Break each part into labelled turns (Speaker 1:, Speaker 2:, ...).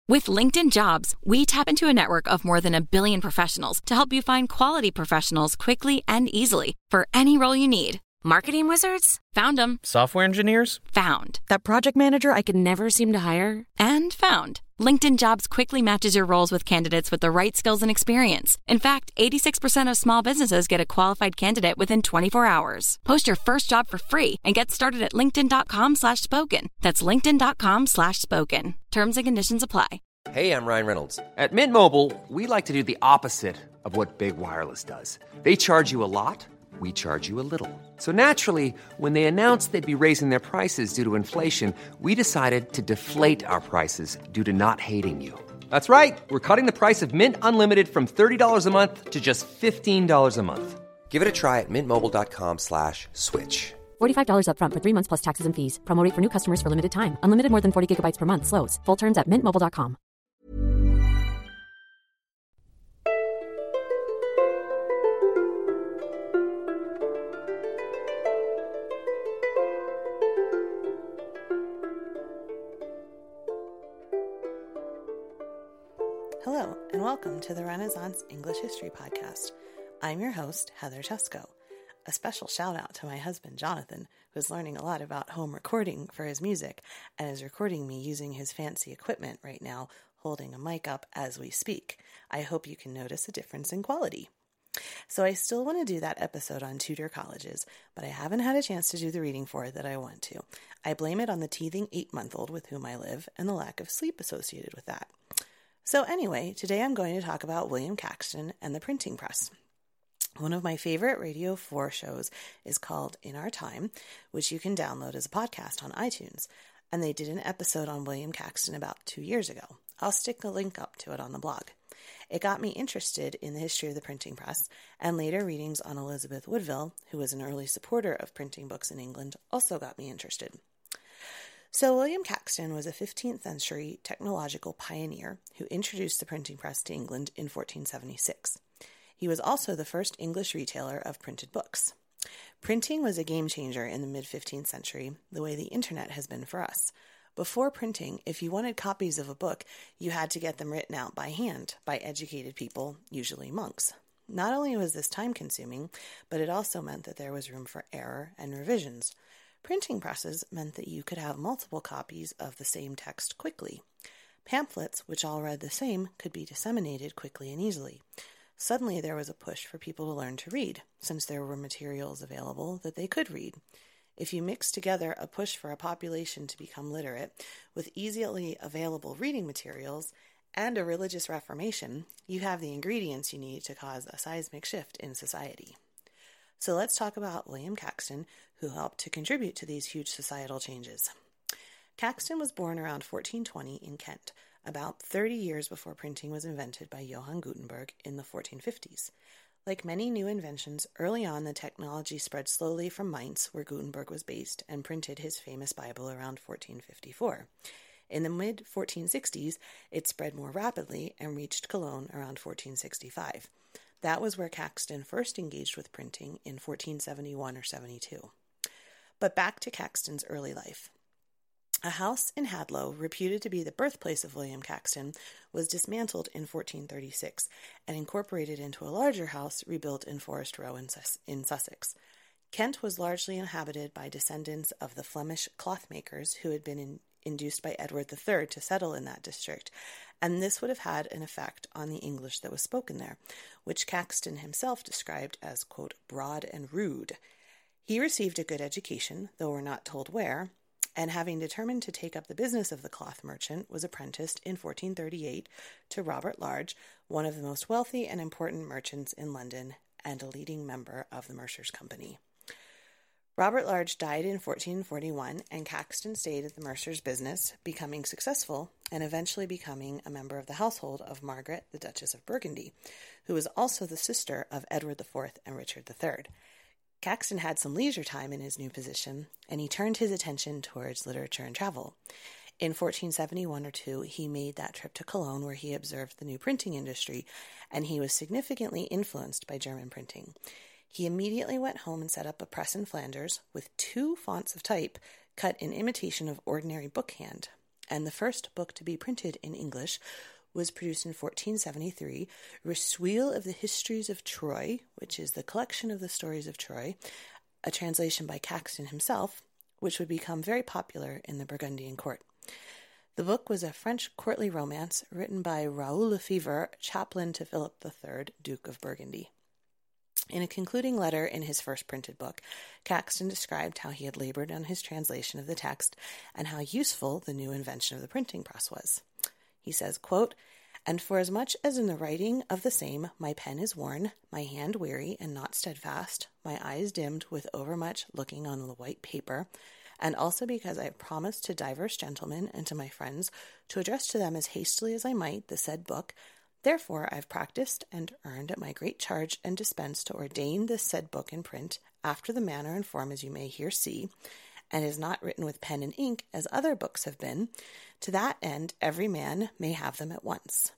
Speaker 1: With LinkedIn Jobs, we tap into a network of more than 1 billion professionals to help you find quality professionals quickly and easily for any role you need. Marketing wizards? Found them.
Speaker 2: Software engineers?
Speaker 1: Found. That project manager I could never seem to hire? And found. LinkedIn Jobs quickly matches your roles with candidates with the right skills and experience. In fact, 86% of small businesses get a qualified candidate within 24 hours. Post your first job for free and get started at linkedin.com/spoken. That's linkedin.com/spoken. Terms and conditions apply.
Speaker 3: Hey, I'm Ryan Reynolds. At Mint Mobile, we like to do the opposite of what Big Wireless does. They charge you a lot. We charge you a little. So naturally, when they announced they'd be raising their prices due to inflation, we decided to deflate our prices due to not hating you. That's right. We're cutting the price of Mint Unlimited from $30 a month to just $15 a month. Give it a try at mintmobile.com/switch.
Speaker 4: $45 up front for 3 months plus taxes and fees. Promo rate for new customers for limited time. Unlimited more than 40 gigabytes per month. Slows full terms at mintmobile.com.
Speaker 5: Hello, and welcome to the Renaissance English History Podcast. I'm your host, Heather Chesko. A special shout out to my husband, Jonathan, who's learning a lot about home recording for his music and is recording me using his fancy equipment right now, holding a mic up as we speak. I hope you can notice a difference in quality. So I still want to do that episode on Tudor colleges, but I haven't had a chance to do the reading for it that I want to. I blame it on the teething 8-month-old with whom I live and the lack of sleep associated with that. So anyway, today I'm going to talk about William Caxton and the printing press. One of my favorite Radio 4 shows is called In Our Time, which you can download as a podcast on iTunes. And they did an episode on William Caxton about 2 years ago. I'll stick a link up to it on the blog. It got me interested in the history of the printing press, and later readings on Elizabeth Woodville, who was an early supporter of printing books in England, also got me interested. So William Caxton was a 15th century technological pioneer who introduced the printing press to England in 1476. He was also the first English retailer of printed books. Printing was a game changer in the mid-15th century, the way the internet has been for us. Before printing, if you wanted copies of a book, you had to get them written out by hand by educated people, usually monks. Not only was this time-consuming, but it also meant that there was room for error and revisions. Printing presses meant that you could have multiple copies of the same text quickly. Pamphlets, which all read the same, could be disseminated quickly and easily. Suddenly there was a push for people to learn to read, since there were materials available that they could read. If you mix together a push for a population to become literate with easily available reading materials and a religious reformation, you have the ingredients you need to cause a seismic shift in society. So let's talk about William Caxton, who helped to contribute to these huge societal changes. Caxton was born around 1420 in Kent, about 30 years before printing was invented by Johann Gutenberg in the 1450s. Like many new inventions, early on the technology spread slowly from Mainz, where Gutenberg was based, and printed his famous Bible around 1454. In the mid-1460s, it spread more rapidly and reached Cologne around 1465. That was where Caxton first engaged with printing in 1471 or 72. But back to Caxton's early life. A house in Hadlow, reputed to be the birthplace of William Caxton, was dismantled in 1436 and incorporated into a larger house rebuilt in Forest Row in Sussex. Kent was largely inhabited by descendants of the Flemish clothmakers who had been induced by Edward III to settle in that district, and this would have had an effect on the English that was spoken there, which Caxton himself described as, quote, broad and rude. He received a good education, though we're not told where, and having determined to take up the business of the cloth merchant, was apprenticed in 1438 to Robert Large, one of the most wealthy and important merchants in London and a leading member of the Mercer's Company. Robert Large died in 1441, and Caxton stayed at the Mercer's business, becoming successful and eventually becoming a member of the household of Margaret, the Duchess of Burgundy, who was also the sister of Edward IV and Richard III. Caxton had some leisure time in his new position, and he turned his attention towards literature and travel. In 1471 or 2, he made that trip to Cologne where he observed the new printing industry, and he was significantly influenced by German printing. He immediately went home and set up a press in Flanders with 2 fonts of type cut in imitation of ordinary bookhand. and the first book to be printed in English was produced in 1473, Recueil of the Histories of Troy, which is the collection of the stories of Troy, a translation by Caxton himself, which would become very popular in the Burgundian court. The book was a French courtly romance written by Raoul Lefevre, chaplain to Philip III, Duke of Burgundy. In a concluding letter in his first printed book, Caxton described how he had labored on his translation of the text and how useful the new invention of the printing press was. He says, quote, "And forasmuch as in the writing of the same my pen is worn, my hand weary and not steadfast, my eyes dimmed with overmuch looking on the white paper, and also because I have promised to divers gentlemen and to my friends to address to them as hastily as I might the said book, therefore I have practised and earned at my great charge and dispense to ordain this said book in print, after the manner and form as you may here see, and is not written with pen and ink as other books have been, to that end every man may have them at once."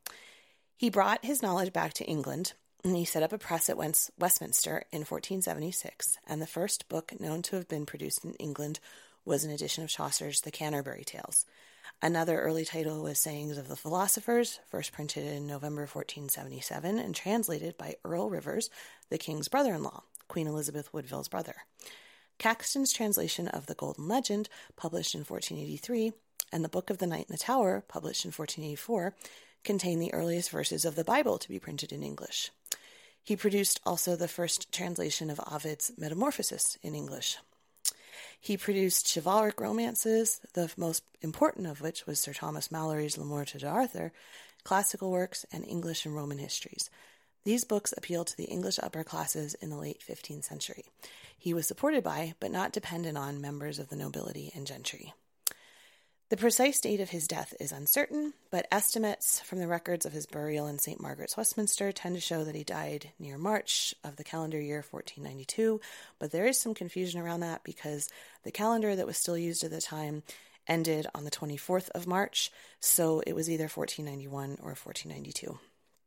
Speaker 5: He brought his knowledge back to England, and he set up a press at Westminster in 1476, and the first book known to have been produced in England was an edition of Chaucer's The Canterbury Tales. Another early title was Sayings of the Philosophers, first printed in November 1477 and translated by Earl Rivers, the king's brother-in-law, Queen Elizabeth Woodville's brother. Caxton's translation of The Golden Legend, published in 1483, and the Book of the Knight in the Tower, published in 1484, contain the earliest verses of the Bible to be printed in English. He produced also the first translation of Ovid's Metamorphoses in English. He produced chivalric romances, the most important of which was Sir Thomas Malory's Le Morte d'Arthur, classical works, and English and Roman histories. These books appealed to the English upper classes in the late 15th century. He was supported by, but not dependent on, members of the nobility and gentry. The precise date of his death is uncertain, but estimates from the records of his burial in St. Margaret's, Westminster, tend to show that he died near March of the calendar year 1492, but there is some confusion around that because the calendar that was still used at the time ended on the 24th of March, so it was either 1491 or 1492.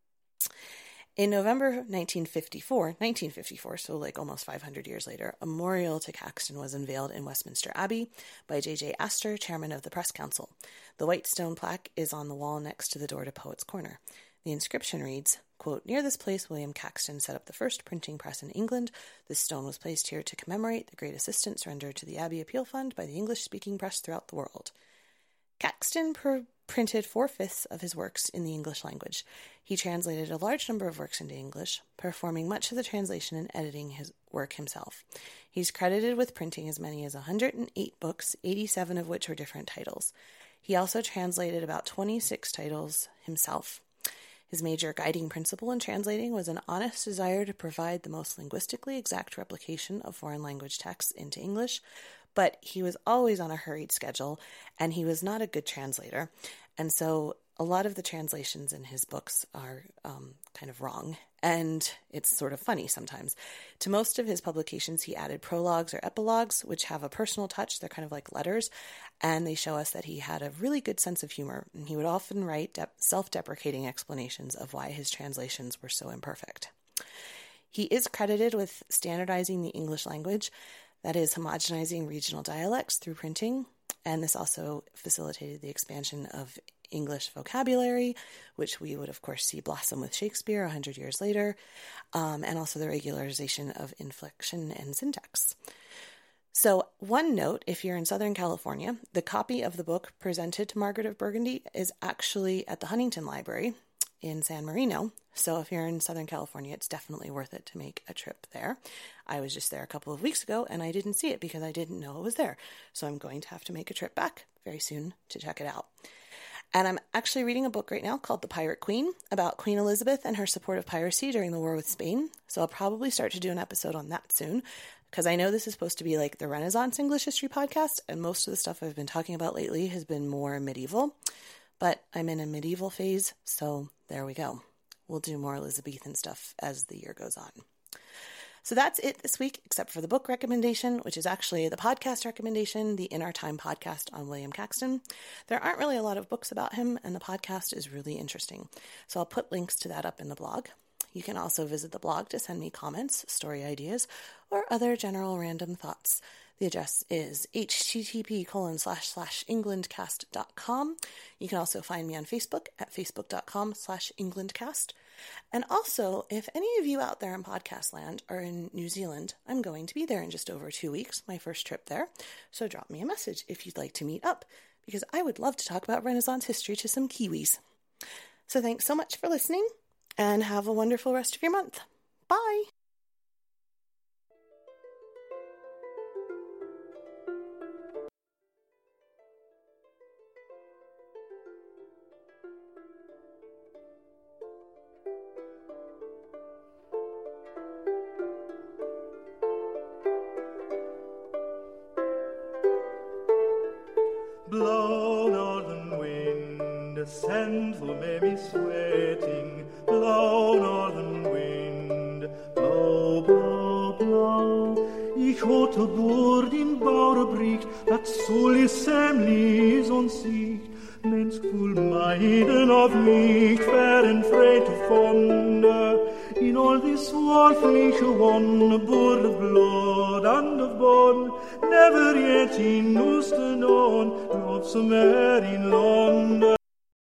Speaker 5: In November 1954, so like almost 500 years later, a memorial to Caxton was unveiled in Westminster Abbey by J.J. Astor, chairman of the Press Council. The white stone plaque is on the wall next to the door to Poets' Corner. The inscription reads, quote, "Near this place William Caxton set up the first printing press in England. This stone was placed here to commemorate the great assistance rendered to the Abbey Appeal Fund by the English-speaking press throughout the world." Caxton printed 4/5 of his works in the English language. He translated a large number of works into English, performing much of the translation and editing his work himself. He's credited with printing as many as 108 books, 87 of which were different titles. He also translated about 26 titles himself. His major guiding principle in translating was an honest desire to provide the most linguistically exact replication of foreign language texts into English, but he was always on a hurried schedule, and he was not a good translator, and so a lot of the translations in his books are kind of wrong, and it's sort of funny sometimes. To most of his publications, he added prologues or epilogues, which have a personal touch. They're kind of like letters, and they show us that he had a really good sense of humor, and he would often write self-deprecating explanations of why his translations were so imperfect. He is credited with standardizing the English language, that is, homogenizing regional dialects through printing, and this also facilitated the expansion of English vocabulary, which we would, of course, see blossom with Shakespeare 100 years later, and also the regularization of inflection and syntax. So, one note, if you're in Southern California, the copy of the book presented to Margaret of Burgundy is actually at the Huntington Library in San Marino. So if you're in Southern California, it's definitely worth it to make a trip there. I was just there a couple of weeks ago, and I didn't see it because I didn't know it was there. So I'm going to have to make a trip back very soon to check it out. And I'm actually reading a book right now called The Pirate Queen, about Queen Elizabeth and her support of piracy during the war with Spain. So I'll probably start to do an episode on that soon, because I know this is supposed to be like the Renaissance English History podcast, and most of the stuff I've been talking about lately has been more medieval. But I'm in a medieval phase, so there we go. We'll do more Elizabethan stuff as the year goes on. So that's it this week, except for the book recommendation, which is actually the podcast recommendation, the In Our Time podcast on William Caxton. There aren't really a lot of books about him, and the podcast is really interesting. So I'll put links to that up in the blog. You can also visit the blog to send me comments, story ideas, or other general random thoughts. The address is http://englandcast.com. You can also find me on Facebook at facebook.com/englandcast. And also, if any of you out there in podcast land are in New Zealand, I'm going to be there in just over 2 weeks, my first trip there. So drop me a message if you'd like to meet up, because I would love to talk about Renaissance history to some Kiwis. So thanks so much for listening, and have a wonderful rest of your month. Bye!
Speaker 2: Blow, northern wind, send for me sweating. Blow, northern wind, blow, blow, blow. Ich hatte bord in Bauer bricht, dat soll is semlis und sicht. Mens cool meiden of nicht, feren freit of fonde. In all this wolfliche one, born of blood and of bone, never yet in Usten on, love some air in London.